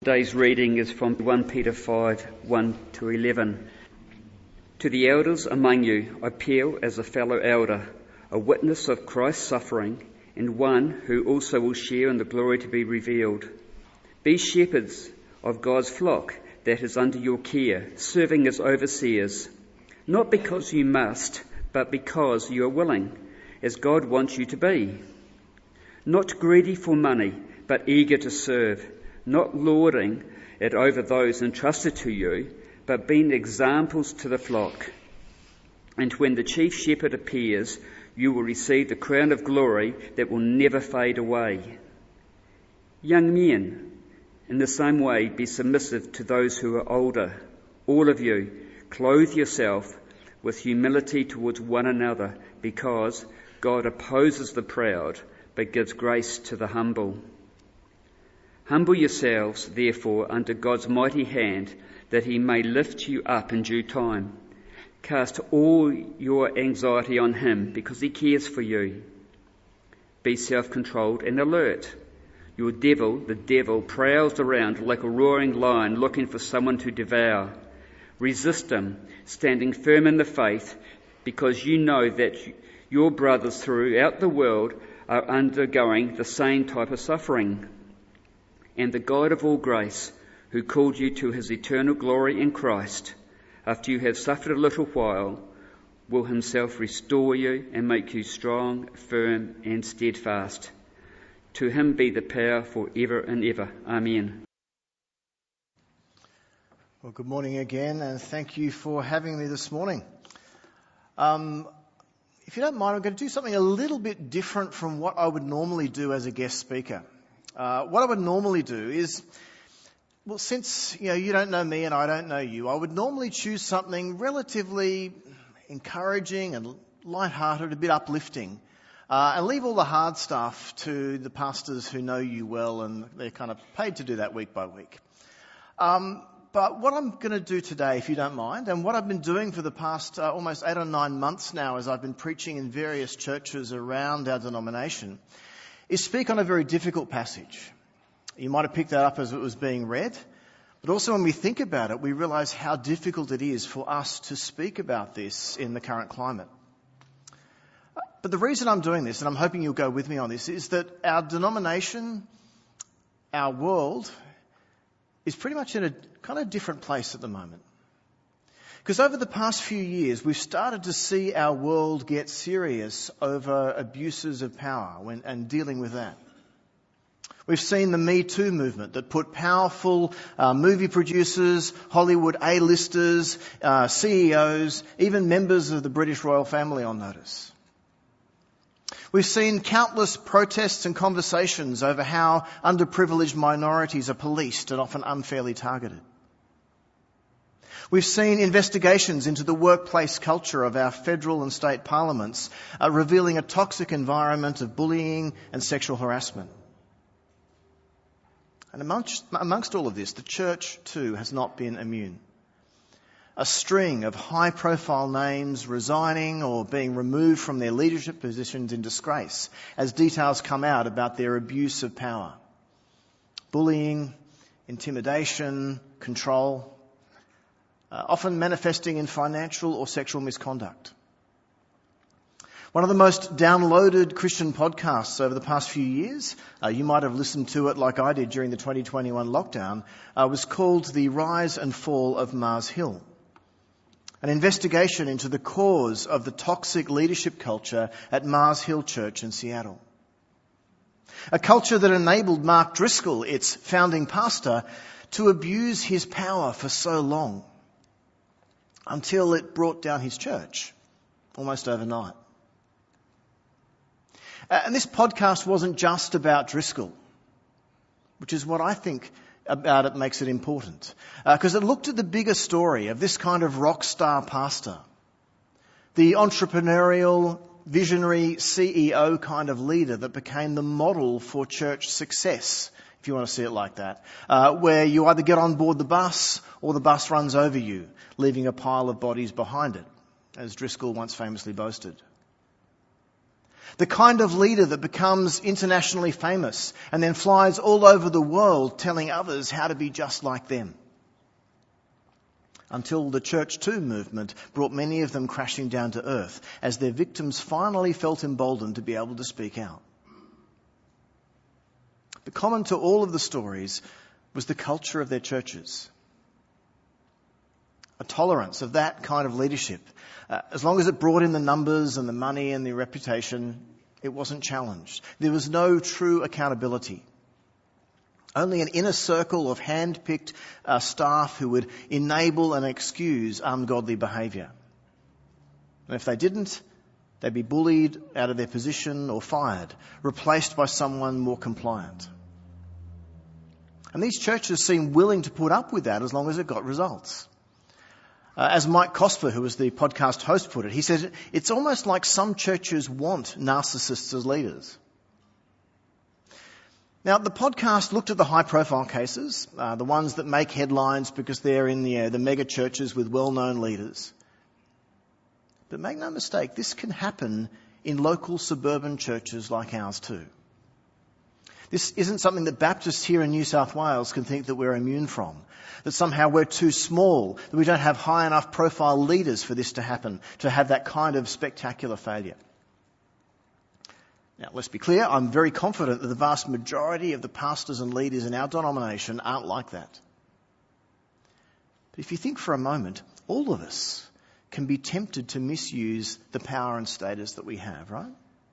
Today's reading is from 1 Peter 5, 1 to 11. To the elders among you, I appeal as a fellow elder, a witness of Christ's suffering, and one who also will share in the glory to be revealed. Be shepherds of God's flock that is under your care, serving as overseers, not because you must, but because you are willing, as God wants you to be. Not greedy for money, but eager to serve, not lording it over those entrusted to you, but being examples to the flock. And when the chief shepherd appears, you will receive the crown of glory that will never fade away. Young men, in the same way, be submissive to those who are older. All of you, clothe yourself with humility towards one another, because God opposes the proud, but gives grace to the humble. Humble yourselves, therefore, under God's mighty hand, that he may lift you up in due time. Cast all your anxiety on him, because he cares for you. Be self-controlled and alert. Your devil, the devil, prowls around like a roaring lion looking for someone to devour. Resist him, standing firm in the faith, because you know that your brothers throughout the world are undergoing the same type of suffering. And the God of all grace, who called you to his eternal glory in Christ, after you have suffered a little while, will himself restore you and make you strong, firm, and steadfast. To him be the power for ever and ever. Amen. Well, good morning again, and thank you for having me this morning. If you don't mind, I'm going to do something a little bit different from what I would normally do as a guest speaker. What I would normally do is, well, since you don't know me and I don't know you, I would normally choose something relatively encouraging and lighthearted, a bit uplifting, and leave all the hard stuff to the pastors who know you well, and they're kind of paid to do that week by week. But what I'm going to do today, if you don't mind, and what I've been doing for the past almost 8 or 9 months now as I've been preaching in various churches around our denomination, is speak on a very difficult passage. You might have picked that up as it was being read, but also when we think about it, we realise how difficult it is for us to speak about this in the current climate. But the reason I'm doing this, and I'm hoping you'll go with me on this, is that our denomination, our world, is pretty much in a kind of different place at the moment. Because over the past few years, we've started to see our world get serious over abuses of power and dealing with that. We've seen the Me Too movement that put powerful movie producers, Hollywood A-listers, CEOs, even members of the British royal family on notice. We've seen countless protests and conversations over how underprivileged minorities are policed and often unfairly targeted. We've seen investigations into the workplace culture of our federal and state parliaments, revealing a toxic environment of bullying and sexual harassment. And amongst all of this, the church too has not been immune. A string of high-profile names resigning or being removed from their leadership positions in disgrace as details come out about their abuse of power. Bullying, intimidation, control, often manifesting in financial or sexual misconduct. One of the most downloaded Christian podcasts over the past few years, you might have listened to it like I did during the 2021 lockdown, was called The Rise and Fall of Mars Hill. An investigation into the cause of the toxic leadership culture at Mars Hill Church in Seattle. A culture that enabled Mark Driscoll, its founding pastor, to abuse his power for so long, until it brought down his church almost overnight. And this podcast wasn't just about Driscoll, which is what I think about it makes it important. Because it looked at the bigger story of this kind of rock star pastor, the entrepreneurial, visionary CEO kind of leader that became the model for church success, if you want to see it like that, where you either get on board the bus or the bus runs over you, leaving a pile of bodies behind it, as Driscoll once famously boasted. The kind of leader that becomes internationally famous and then flies all over the world telling others how to be just like them. Until the Church Too movement brought many of them crashing down to earth as their victims finally felt emboldened to be able to speak out. But common to all of the stories was the culture of their churches. A tolerance of that kind of leadership. As long as it brought in the numbers and the money and the reputation, it wasn't challenged. There was no true accountability. Only an inner circle of hand-picked staff who would enable and excuse ungodly behaviour. And if they didn't, they'd be bullied out of their position or fired, replaced by someone more compliant. And these churches seemed willing to put up with that as long as it got results. As Mike Cosper, who was the podcast host, put it, he said, it's almost like some churches want narcissists as leaders. Now, the podcast looked at the high-profile cases, the ones that make headlines because they're in the mega churches with well-known leaders. But make no mistake, this can happen in local suburban churches like ours too. This isn't something that Baptists here in New South Wales can think that we're immune from, that somehow we're too small, that we don't have high enough profile leaders for this to happen, to have that kind of spectacular failure. Now, let's be clear, I'm very confident that the vast majority of the pastors and leaders in our denomination aren't like that. But if you think for a moment, all of us can be tempted to misuse the power and status that we have, right?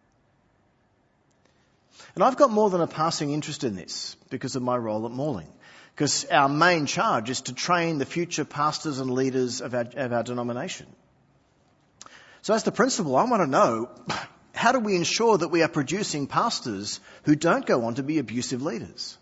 And I've got more than a passing interest in this because of my role at Morling. Because our main charge is to train the future pastors and leaders of our denomination. So as the principal, I want to know, how do we ensure that we are producing pastors who don't go on to be abusive leaders?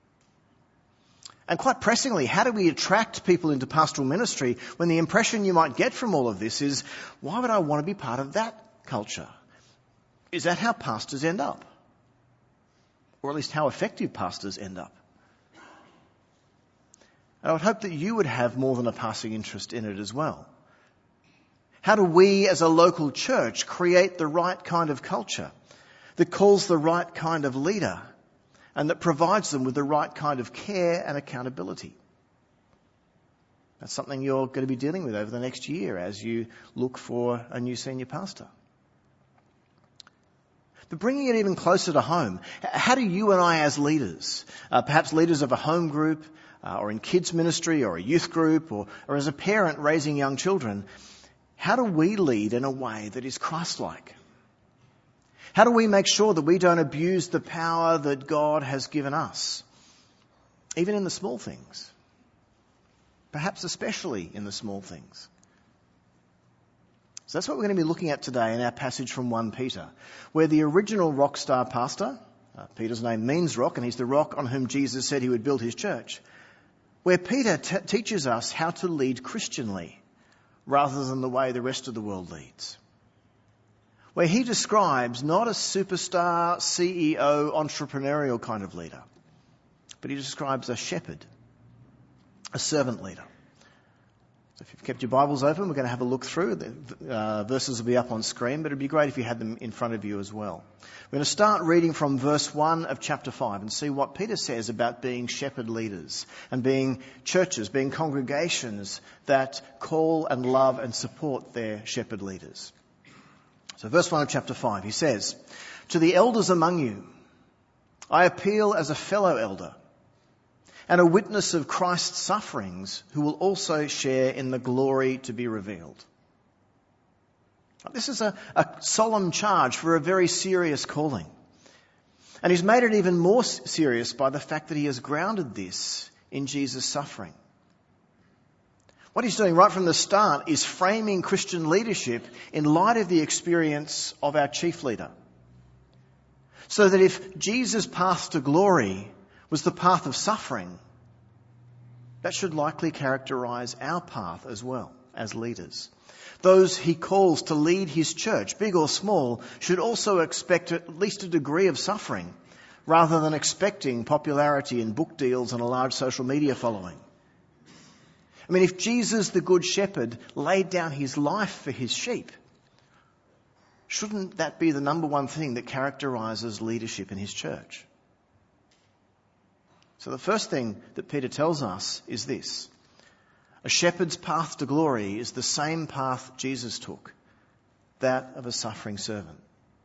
And quite pressingly, how do we attract people into pastoral ministry when the impression you might get from all of this is, why would I want to be part of that culture? Is that how pastors end up? Or at least how effective pastors end up? And I would hope that you would have more than a passing interest in it as well. How do we as a local church create the right kind of culture that calls the right kind of leader and that provides them with the right kind of care and accountability? That's something you're going to be dealing with over the next year as you look for a new senior pastor. But bringing it even closer to home, how do you and I as leaders, perhaps leaders of a home group or in kids ministry or a youth group or as a parent raising young children, how do we lead in a way that is Christ-like? How do we make sure that we don't abuse the power that God has given us, even in the small things? Perhaps especially in the small things. So that's what we're going to be looking at today in our passage from 1 Peter, where the original rock star pastor, Peter's name means rock, and he's the rock on whom Jesus said he would build his church, where Peter teaches us how to lead Christianly rather than the way the rest of the world leads. Where he describes not a superstar, CEO, entrepreneurial kind of leader, but he describes a shepherd, a servant leader. So if you've kept your Bibles open, we're going to have a look through. The verses will be up on screen, but it'd be great if you had them in front of you as well. We're going to start reading from verse 1 of chapter 5 and see what Peter says about being shepherd leaders and being churches, being congregations that call and love and support their shepherd leaders. So verse 1 of chapter 5, he says, "To the elders among you, I appeal as a fellow elder and a witness of Christ's sufferings, who will also share in the glory to be revealed." This is a solemn charge for a very serious calling. And he's made it even more serious by the fact that he has grounded this in Jesus' suffering. What he's doing right from the start is framing Christian leadership in light of the experience of our chief leader. So that if Jesus' path to glory was the path of suffering, that should likely characterise our path as well as leaders. Those he calls to lead his church, big or small, should also expect at least a degree of suffering rather than expecting popularity and book deals and a large social media following. I mean, if Jesus, the Good Shepherd, laid down his life for his sheep, shouldn't that be the number one thing that characterises leadership in his church? So the first thing that Peter tells us is this. A shepherd's path to glory is the same path Jesus took, that of a suffering servant.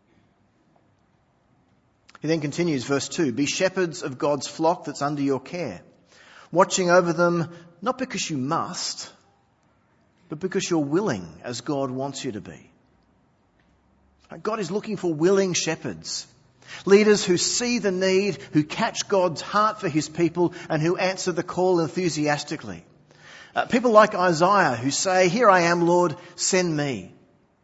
He then continues, verse 2, be shepherds of God's flock that's under your care, watching over them not because you must, but because you're willing as God wants you to be. God is looking for willing shepherds, leaders who see the need, who catch God's heart for his people and who answer the call enthusiastically. People like Isaiah who say, here I am, Lord, send me.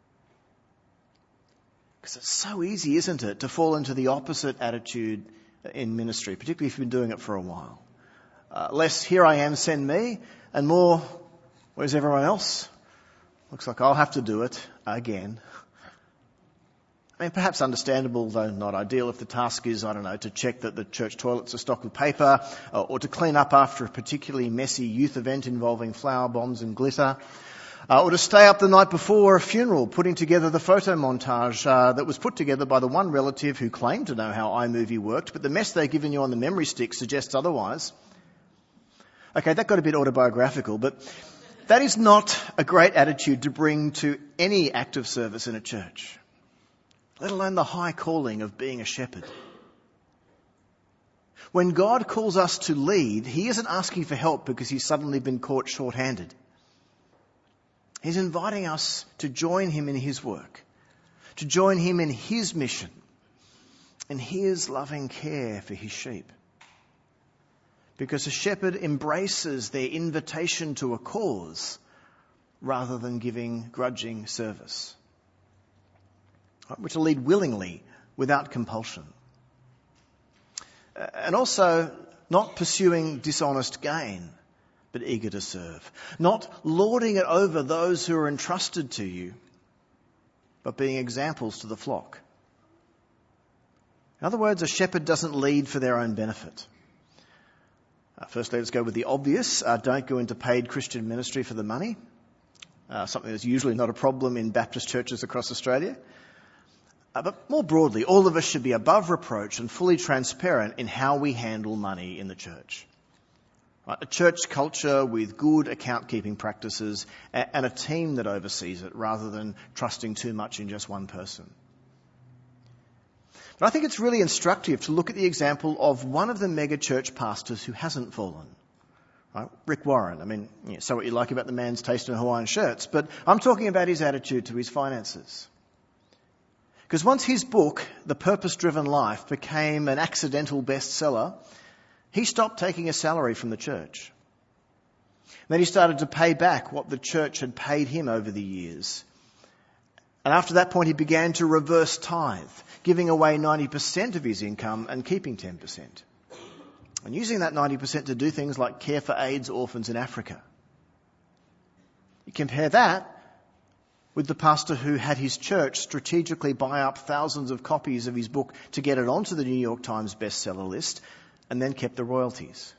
Because it's so easy, isn't it, to fall into the opposite attitude in ministry, particularly if you've been doing it for a while. Less, here I am, send me, and more, where's everyone else? Looks like I'll have to do it again. I mean, perhaps understandable, though not ideal, if the task is, to check that the church toilets are stocked with paper, or to clean up after a particularly messy youth event involving flower bombs and glitter, or to stay up the night before a funeral, putting together the photo montage that was put together by the one relative who claimed to know how iMovie worked, but the mess they've given you on the memory stick suggests otherwise. Okay, that got a bit autobiographical, but that is not a great attitude to bring to any act of service in a church, let alone the high calling of being a shepherd. When God calls us to lead, he isn't asking for help because he's suddenly been caught short-handed. He's inviting us to join him in his work, to join him in his mission, in his loving care for his sheep. Because a shepherd embraces their invitation to a cause rather than giving grudging service. We're to lead willingly, without compulsion. And also not pursuing dishonest gain, but eager to serve. Not lording it over those who are entrusted to you, but being examples to the flock. In other words, a shepherd doesn't lead for their own benefit. Firstly, let's go with the obvious. Don't go into paid Christian ministry for the money. Something that's usually not a problem in Baptist churches across Australia. But more broadly, all of us should be above reproach and fully transparent in how we handle money in the church. Right? A church culture with good account-keeping practices and a team that oversees it rather than trusting too much in just one person. But I think it's really instructive to look at the example of one of the mega church pastors who hasn't fallen. Right? Rick Warren. I mean, say what you like about the man's taste in Hawaiian shirts, but I'm talking about his attitude to his finances. Because once his book, The Purpose-Driven Life, became an accidental bestseller, he stopped taking a salary from the church. Then he started to pay back what the church had paid him over the years. And after that point, he began to reverse tithe, giving away 90% of his income and keeping 10%. And using that 90% to do things like care for AIDS orphans in Africa. You compare that with the pastor who had his church strategically buy up thousands of copies of his book to get it onto the New York Times bestseller list and then kept the royalties.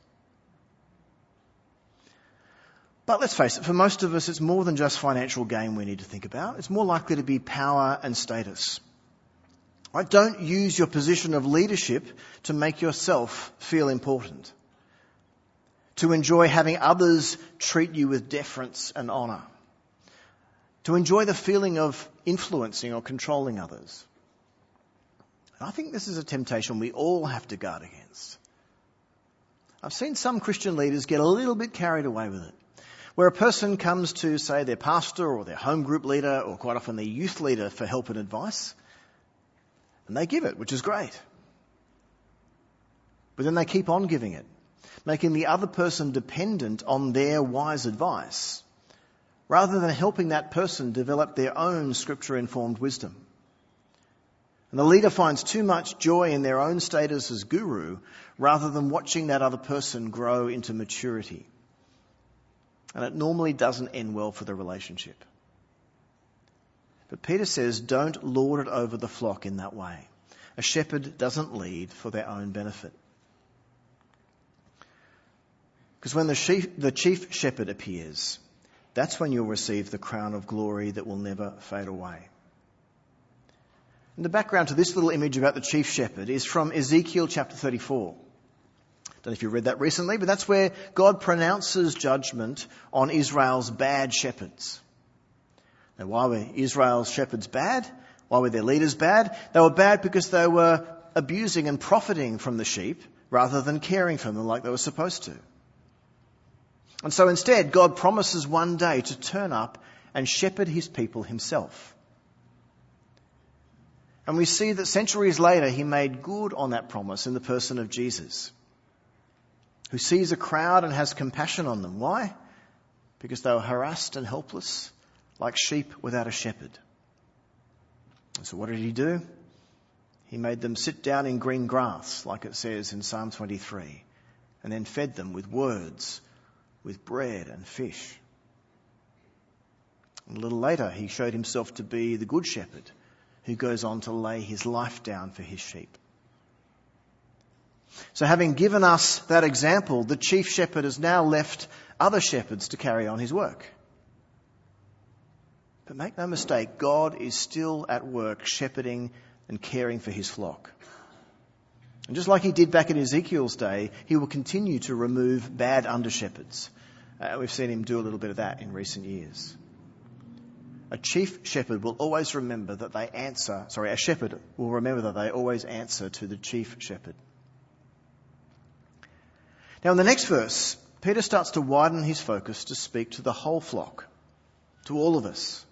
But let's face it, for most of us, it's more than just financial gain we need to think about. It's more likely to be power and status. Right? Don't use your position of leadership to make yourself feel important, to enjoy having others treat you with deference and honour, to enjoy the feeling of influencing or controlling others. And I think this is a temptation we all have to guard against. I've seen some Christian leaders get a little bit carried away with it, where a person comes to, say, their pastor or their home group leader or quite often their youth leader for help and advice, and they give it, which is great. But then they keep on giving it, making the other person dependent on their wise advice, rather than helping that person develop their own scripture-informed wisdom. And the leader finds too much joy in their own status as guru, rather than watching that other person grow into maturity. And it normally doesn't end well for the relationship. But Peter says, don't lord it over the flock in that way. A shepherd doesn't lead for their own benefit. Because when the chief shepherd appears, that's when you'll receive the crown of glory that will never fade away. And the background to this little image about the chief shepherd is from Ezekiel chapter 34. Don't know if you read that recently, but that's where God pronounces judgment on Israel's bad shepherds. Now, why were Israel's shepherds bad? Why were their leaders bad? They were bad because they were abusing and profiting from the sheep rather than caring for them like they were supposed to. And so instead, God promises one day to turn up and shepherd his people himself. And we see that centuries later, he made good on that promise in the person of Jesus, who sees a crowd and has compassion on them. Why? Because they were harassed and helpless, like sheep without a shepherd. And so what did he do? He made them sit down in green grass, like it says in Psalm 23, and then fed them with words, with bread and fish. And a little later, he showed himself to be the good shepherd who goes on to lay his life down for his sheep. So having given us that example, the chief shepherd has now left other shepherds to carry on his work. But make no mistake, God is still at work shepherding and caring for his flock. And just like he did back in Ezekiel's day, he will continue to remove bad under-shepherds. We've seen him do a little bit of that in recent years. A shepherd will always remember that they always answer to the chief shepherd. Now in the next verse, Peter starts to widen his focus to speak to the whole flock, to all of us.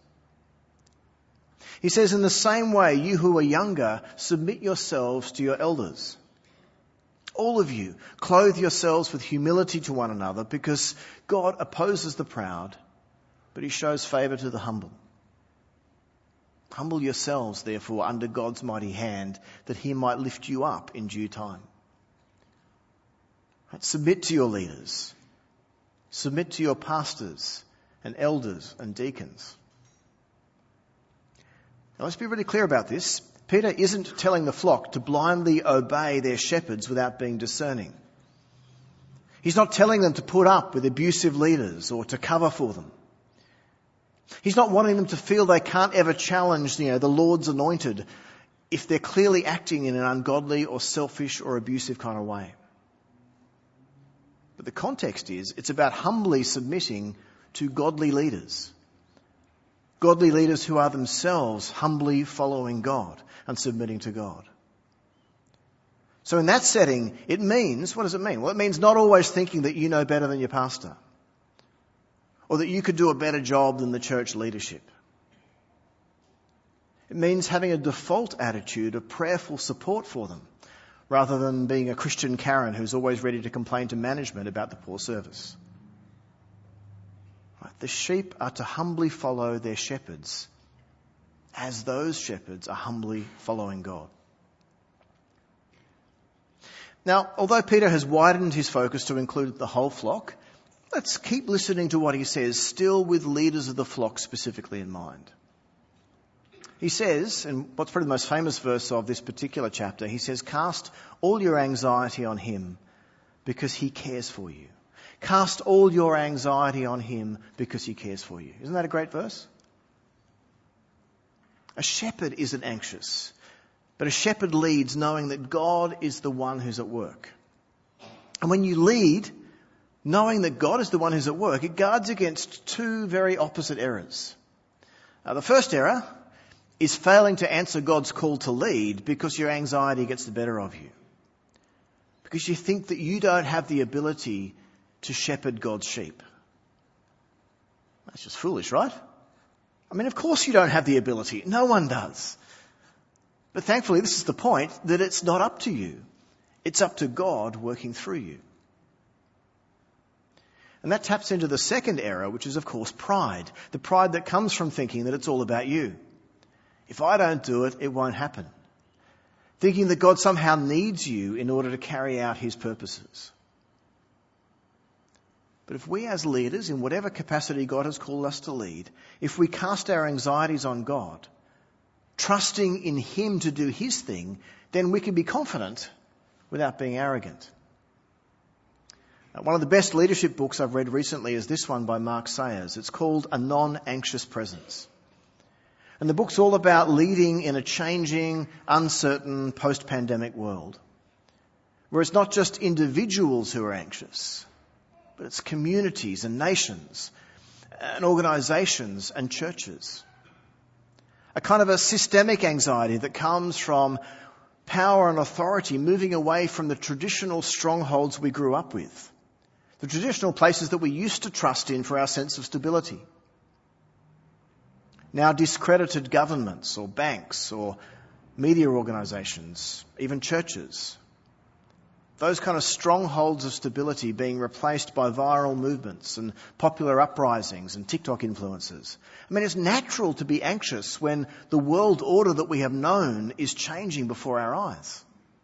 He says, in the same way, you who are younger, submit yourselves to your elders. All of you, clothe yourselves with humility to one another, because God opposes the proud, but he shows favour to the humble. Humble yourselves, therefore, under God's mighty hand, that he might lift you up in due time. Right? Submit to your leaders. Submit to your pastors and elders and deacons. Now let's be really clear about this. Peter isn't telling the flock to blindly obey their shepherds without being discerning. He's not telling them to put up with abusive leaders or to cover for them. He's not wanting them to feel they can't ever challenge, the Lord's anointed if they're clearly acting in an ungodly or selfish or abusive kind of way. But the context is, it's about humbly submitting to godly leaders. Godly leaders who are themselves humbly following God and submitting to God. So in that setting, it means, what does it mean? Well, it means not always thinking that you know better than your pastor, or that you could do a better job than the church leadership. It means having a default attitude of prayerful support for them, rather than being a Christian Karen who's always ready to complain to management about the poor service. Right? The sheep are to humbly follow their shepherds, as those shepherds are humbly following God. Now, although Peter has widened his focus to include the whole flock, let's keep listening to what he says, still with leaders of the flock specifically in mind. He says, and what's probably the most famous verse of this particular chapter, he says, cast all your anxiety on him because he cares for you. Cast all your anxiety on him because he cares for you. Isn't that a great verse? A shepherd isn't anxious, but a shepherd leads knowing that God is the one who's at work. And when you lead, knowing that God is the one who's at work, it guards against two very opposite errors. The first error is failing to answer God's call to lead because your anxiety gets the better of you. Because you think that you don't have the ability to shepherd God's sheep. That's just foolish, right? I mean, of course you don't have the ability. No one does. But thankfully, this is the point, that it's not up to you. It's up to God working through you. And that taps into the second error, which is, of course, pride. The pride that comes from thinking that it's all about you. If I don't do it, it won't happen. Thinking that God somehow needs you in order to carry out his purposes. But if we as leaders, in whatever capacity God has called us to lead, if we cast our anxieties on God, trusting in him to do his thing, then we can be confident without being arrogant. One of the best leadership books I've read recently is this one by Mark Sayers. It's called A Non-Anxious Presence. And the book's all about leading in a changing, uncertain, post-pandemic world, where it's not just individuals who are anxious, but it's communities and nations and organisations and churches. A kind of a systemic anxiety that comes from power and authority moving away from the traditional strongholds we grew up with, the traditional places that we used to trust in for our sense of stability. Now discredited governments or banks or media organisations, even churches. Those kind of strongholds of stability being replaced by viral movements and popular uprisings and TikTok influencers. I mean, it's natural to be anxious when the world order that we have known is changing before our eyes.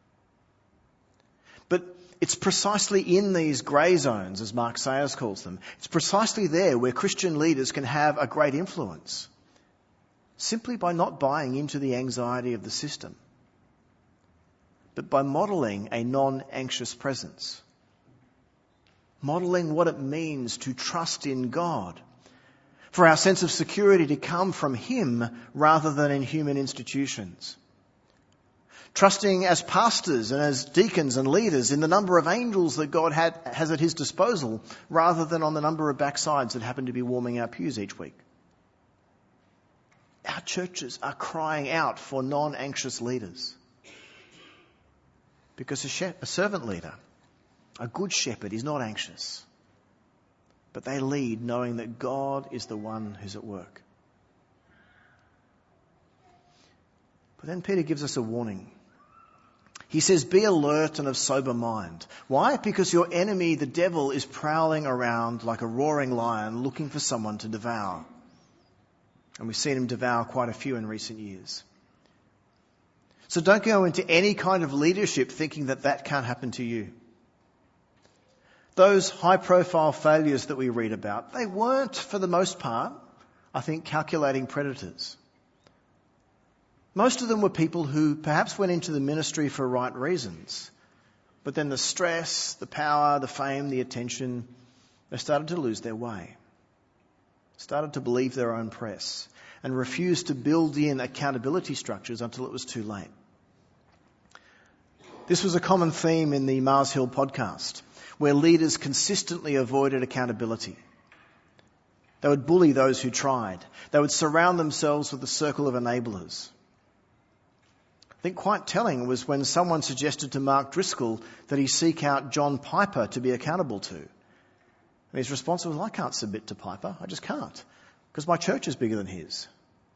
But it's precisely in these grey zones, as Mark Sayers calls them, it's precisely there where Christian leaders can have a great influence, simply by not buying into the anxiety of the system, but by modelling a non-anxious presence. Modelling what it means to trust in God, for our sense of security to come from Him rather than in human institutions. Trusting as pastors and as deacons and leaders in the number of angels that God has at His disposal rather than on the number of backsides that happen to be warming our pews each week. Our churches are crying out for non-anxious leaders. Because a servant leader, a good shepherd, is not anxious. But they lead knowing that God is the one who's at work. But then Peter gives us a warning. He says, be alert and of sober mind. Why? Because your enemy, the devil, is prowling around like a roaring lion looking for someone to devour. And we've seen him devour quite a few in recent years. So don't go into any kind of leadership thinking that that can't happen to you. Those high-profile failures that we read about, they weren't, for the most part, I think, calculating predators. Most of them were people who perhaps went into the ministry for right reasons, but then the stress, the power, the fame, the attention, they started to lose their way, started to believe their own press, and refused to build in accountability structures until it was too late. This was a common theme in the Mars Hill podcast, where leaders consistently avoided accountability. They would bully those who tried. They would surround themselves with a circle of enablers. I think quite telling was when someone suggested to Mark Driscoll that he seek out John Piper to be accountable to. And his response was, I can't submit to Piper. I just can't, because my church is bigger than his.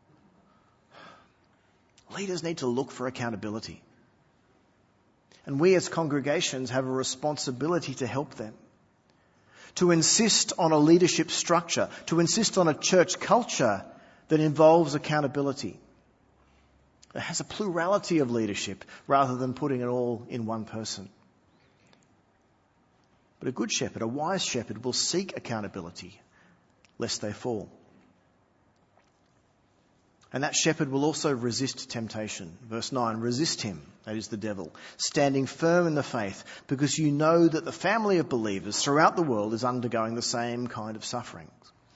Leaders need to look for accountability. And we as congregations have a responsibility to help them. To insist on a leadership structure, to insist on a church culture that involves accountability. It has a plurality of leadership rather than putting it all in one person. But a good shepherd, a wise shepherd, will seek accountability lest they fall. And that shepherd will also resist temptation. Verse 9, resist him, that is the devil, standing firm in the faith, because you know that the family of believers throughout the world is undergoing the same kind of sufferings.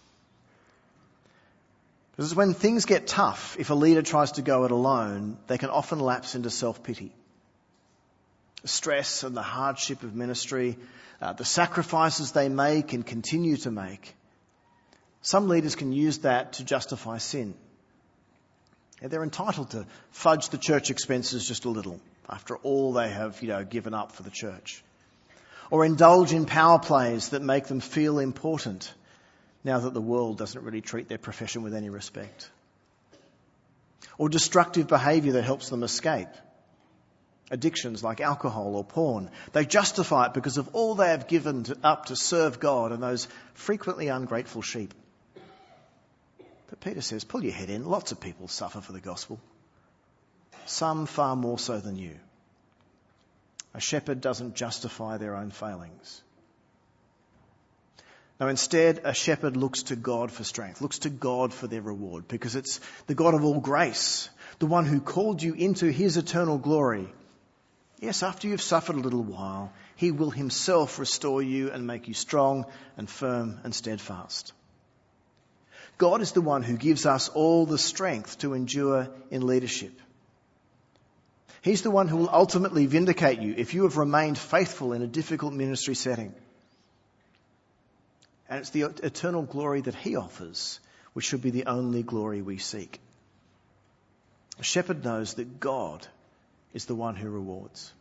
Because when things get tough, if a leader tries to go it alone, they can often lapse into self-pity. The stress and the hardship of ministry, the sacrifices they make and continue to make. Some leaders can use that to justify sin. They're entitled to fudge the church expenses just a little after all they have, given up for the church. Or indulge in power plays that make them feel important now that the world doesn't really treat their profession with any respect. Or destructive behaviour that helps them escape. Addictions like alcohol or porn. They justify it because of all they have given up to serve God and those frequently ungrateful sheep. But Peter says, pull your head in. Lots of people suffer for the gospel. Some far more so than you. A shepherd doesn't justify their own failings. No, instead, a shepherd looks to God for strength, looks to God for their reward, because it's the God of all grace, the one who called you into his eternal glory. Yes, after you've suffered a little while, he will himself restore you and make you strong and firm and steadfast. God is the one who gives us all the strength to endure in leadership. He's the one who will ultimately vindicate you if you have remained faithful in a difficult ministry setting. And it's the eternal glory that he offers, which should be the only glory we seek. A shepherd knows that God is the one who rewards.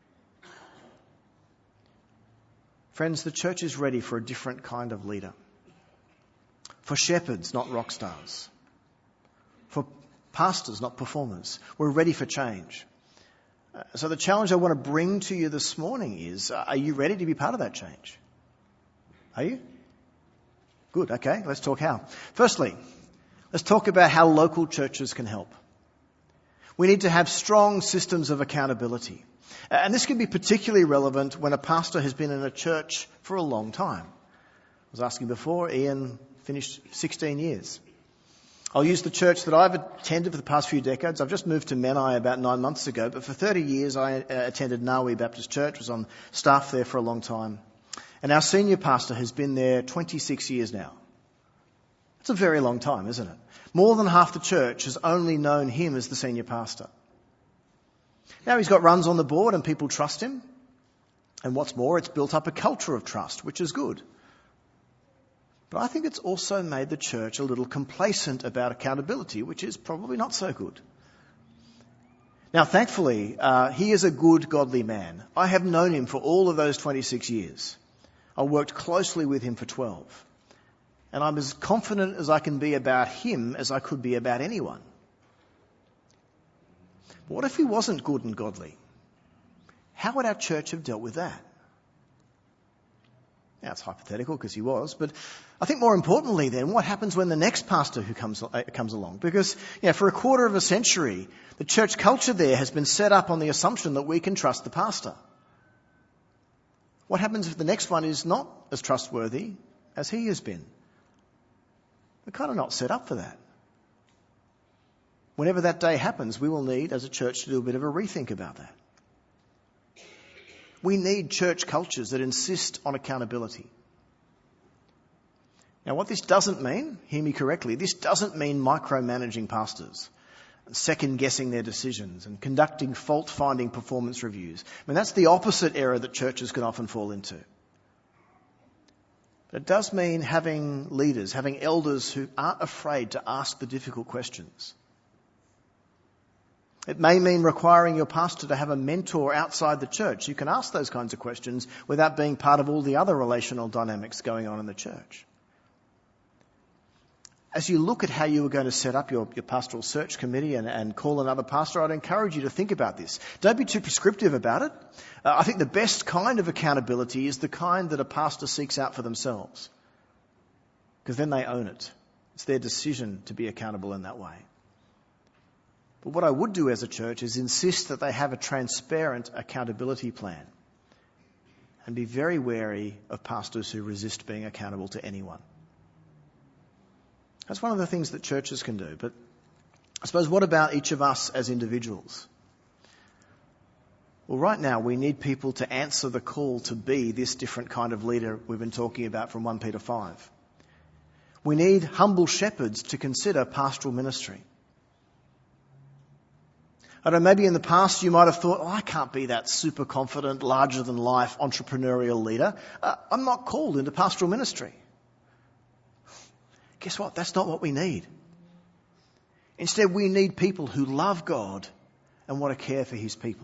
Friends, the church is ready for a different kind of leader. For shepherds, not rock stars. For pastors, not performers. We're ready for change. So the challenge I want to bring to you this morning is, are you ready to be part of that change? Are you? Good, okay, let's talk how. Firstly, let's talk about how local churches can help. We need to have strong systems of accountability. And this can be particularly relevant when a pastor has been in a church for a long time. I was asking before, Ian finished 16 years. I'll use the church that I've attended for the past few decades. I've just moved to Menai about 9 months ago, but for 30 years I attended Nawi Baptist Church, was on staff there for a long time. And our senior pastor has been there 26 years now. It's a very long time, isn't it? More than half the church has only known him as the senior pastor. Now he's got runs on the board and people trust him. And what's more, it's built up a culture of trust, which is good. But I think it's also made the church a little complacent about accountability, which is probably not so good. Now, thankfully, he is a good, godly man. I have known him for all of those 26 years. I worked closely with him for 12. And I'm as confident as I can be about him as I could be about anyone. But what if he wasn't good and godly? How would our church have dealt with that? Now, it's hypothetical because he was, but I think more importantly then, what happens when the next pastor who comes along? Because, for a quarter of a century, the church culture there has been set up on the assumption that we can trust the pastor. What happens if the next one is not as trustworthy as he has been? We're kind of not set up for that. Whenever that day happens, we will need, as a church, to do a bit of a rethink about that. We need church cultures that insist on accountability. Now, what this doesn't mean, hear me correctly, this doesn't mean micromanaging pastors, and second-guessing their decisions and conducting fault-finding performance reviews. I mean, that's the opposite error that churches can often fall into. But it does mean having leaders, having elders who aren't afraid to ask the difficult questions. It may mean requiring your pastor to have a mentor outside the church. You can ask those kinds of questions without being part of all the other relational dynamics going on in the church. As you look at how you are going to set up your pastoral search committee and call another pastor, I'd encourage you to think about this. Don't be too prescriptive about it. I think the best kind of accountability is the kind that a pastor seeks out for themselves, because then they own it. It's their decision to be accountable in that way. But what I would do as a church is insist that they have a transparent accountability plan and be very wary of pastors who resist being accountable to anyone. That's one of the things that churches can do. But I suppose, what about each of us as individuals? Well, right now we need people to answer the call to be this different kind of leader we've been talking about from 1 Peter 5. We need humble shepherds to consider pastoral ministry. I don't know, maybe in the past you might have thought, I can't be that super confident, larger than life entrepreneurial leader. I'm not called into pastoral ministry. Guess what? That's not what we need. Instead, we need people who love God and want to care for his people.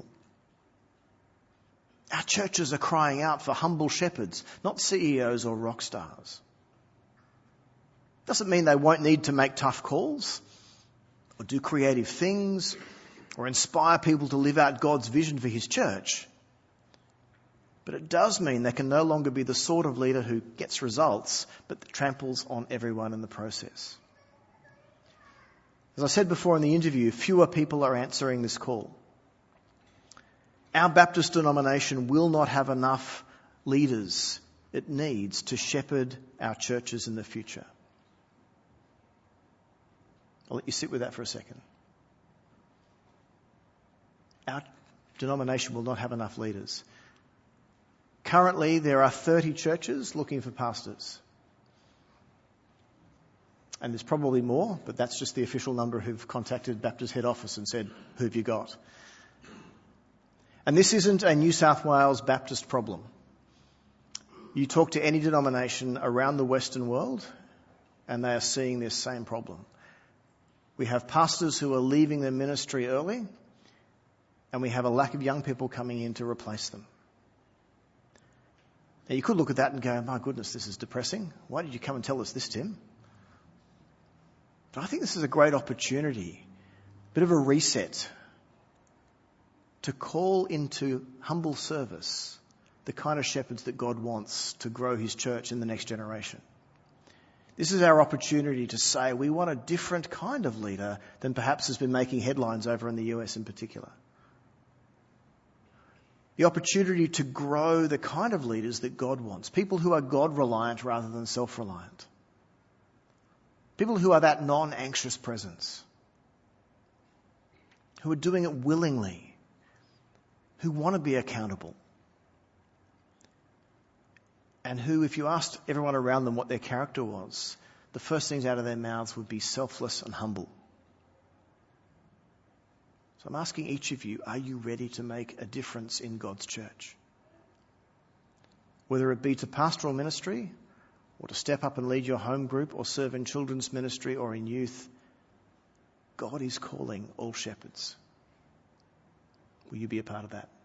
Our churches are crying out for humble shepherds, not CEOs or rock stars. Doesn't mean they won't need to make tough calls or do creative things or inspire people to live out God's vision for his church. But it does mean they can no longer be the sort of leader who gets results but tramples on everyone in the process. As I said before in the interview, fewer people are answering this call. Our Baptist denomination will not have enough leaders it needs to shepherd our churches in the future. I'll let you sit with that for a second. Our denomination will not have enough leaders. Currently, there are 30 churches looking for pastors. And there's probably more, but that's just the official number who've contacted Baptist head office and said, who have you got? And this isn't a New South Wales Baptist problem. You talk to any denomination around the Western world and they are seeing this same problem. We have pastors who are leaving their ministry early and we have a lack of young people coming in to replace them. Now you could look at that and go, my goodness, this is depressing. Why did you come and tell us this, Tim? But I think this is a great opportunity, a bit of a reset, to call into humble service the kind of shepherds that God wants to grow his church in the next generation. This is our opportunity to say we want a different kind of leader than perhaps has been making headlines over in the US in particular. The opportunity to grow the kind of leaders that God wants, people who are God-reliant rather than self-reliant. People who are that non-anxious presence, who are doing it willingly, who want to be accountable, and who, if you asked everyone around them what their character was, the first things out of their mouths would be selfless and humble. So I'm asking each of you, are you ready to make a difference in God's church? Whether it be to pastoral ministry, or to step up and lead your home group, or serve in children's ministry or in youth, God is calling all shepherds. Will you be a part of that?